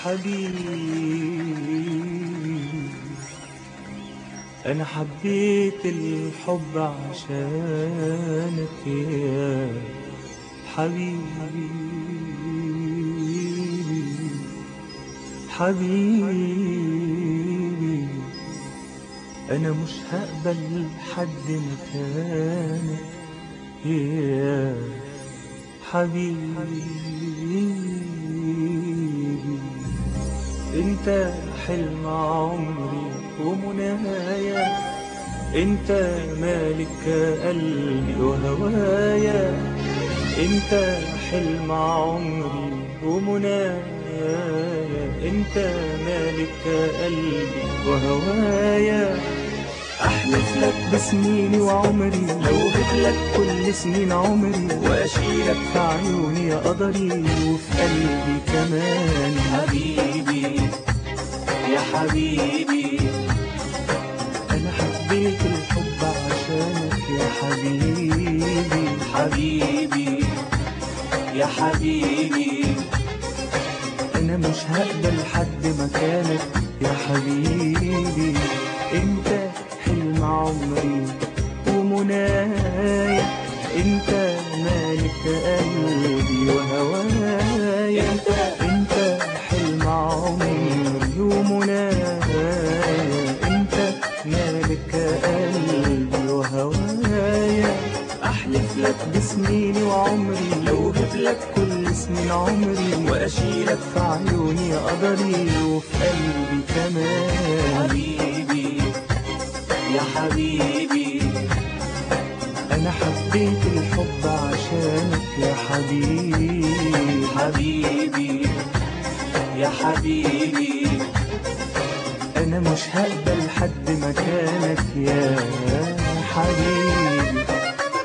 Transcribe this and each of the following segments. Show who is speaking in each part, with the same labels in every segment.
Speaker 1: حبيبي أنا حبيت الحب عشانك يا حبيبي حبيبي أنا مش هقبل حد مكانك يا حبيبي انت حلم عمري ومنايا انت مالك قلبي وهوايا انت حلم عمري ومنايا انت مالك قلبي وهوايا احلف لك بسنيني وعمري لو لك كل سنين عمري واشيلك في عيوني يا قدري وفي قلبي كمان حبيبي يا حبيبي انا حبيت الحب عشانك يا حبيبي حبيبي يا حبيبي انا مش هقبل حد مكانك يا حبيبي انت حلم عمري ومنايا انت مالك قلبي وهوايا انت حلم عمري ومنايا انت مالك قلبي وهوايا احلف لك بسنيني وعمري لو لك كل سنين عمري واشيلك في عيوني يا قدري وفي قلبي كمان حبيبي يا حبيبي أنا حبيت الحب عشانك يا حبيبي حبيبي يا حبيبي أنا مش هقبل حد مكانك يا حبيبي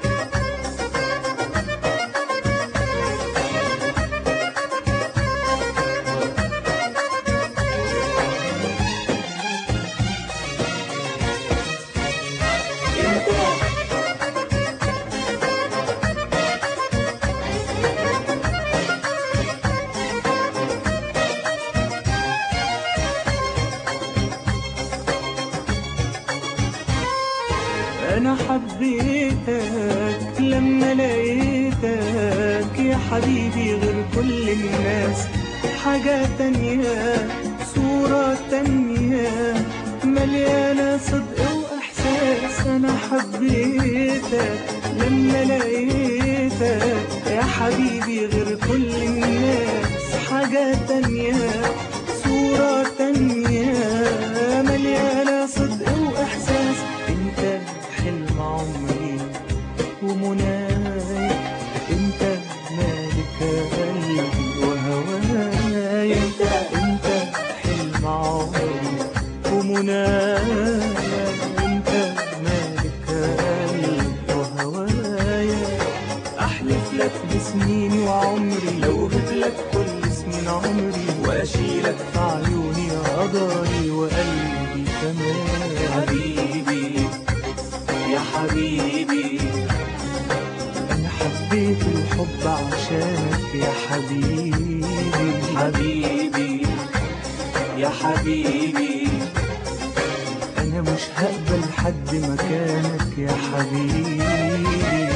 Speaker 1: أنا حبيتك لما لقيتك يا حبيبي غير كل الناس حاجة تانية صورة تانية مليانة صدق وإحساس أنا حبيتك لما لقيتك يا حبيبي غير كل الناس حاجة تانية صورة تانية مليانة صدق وإحساس انت حلم عمري ومنايا انت مالك قلبي وهوايا انت حلم عمري ومنايا انت مالك قلبي وهوايا احلف لك بسنيني وعمري لو لك كل سنين عمري واشيلك في عيوني يا قدري وقلبي كمان حبيبي يا حبيبي أنا حبيت الحب عشانك يا حبيبي حبيبي يا حبيبي أنا مش هقبل حد مكانك يا حبيبي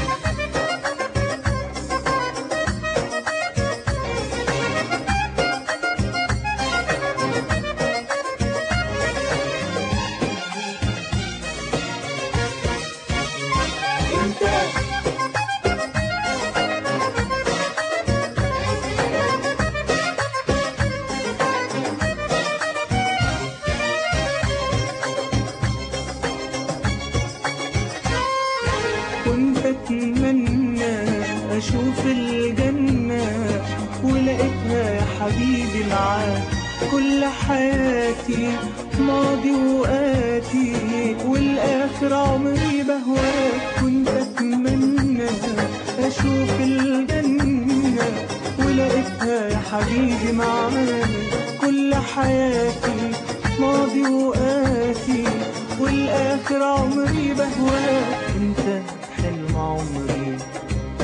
Speaker 1: كنت أتمنى أشوف الجنة ولقيتها يا حبيبي معاك كل حياتي ماضي وآتي والآخر عمري بهواك كنت أتمنى أشوف الجنة ولقيتها يا حبيبي معاك كل حياتي ماضي وآتي والآخر عمري بهواك انت حلم عمري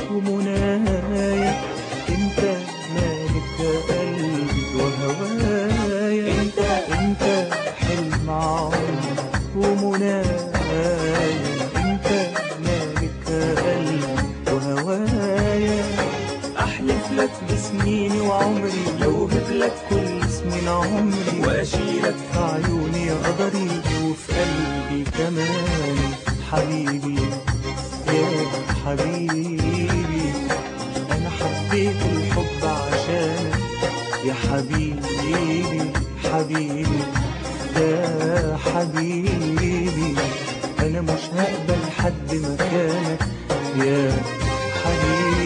Speaker 1: ومنايا انت مالك قلبي وهوايا سنيني وعمري، لو هبلك كل سنين عمري واشيلك في عيوني يا قدري وفي قلبي كمان حبيبي يا حبيبي. انا حبيت الحب عشانك يا حبيبي حبيبي يا حبيبي. انا مش هقبل حد مكانك يا حبيبي.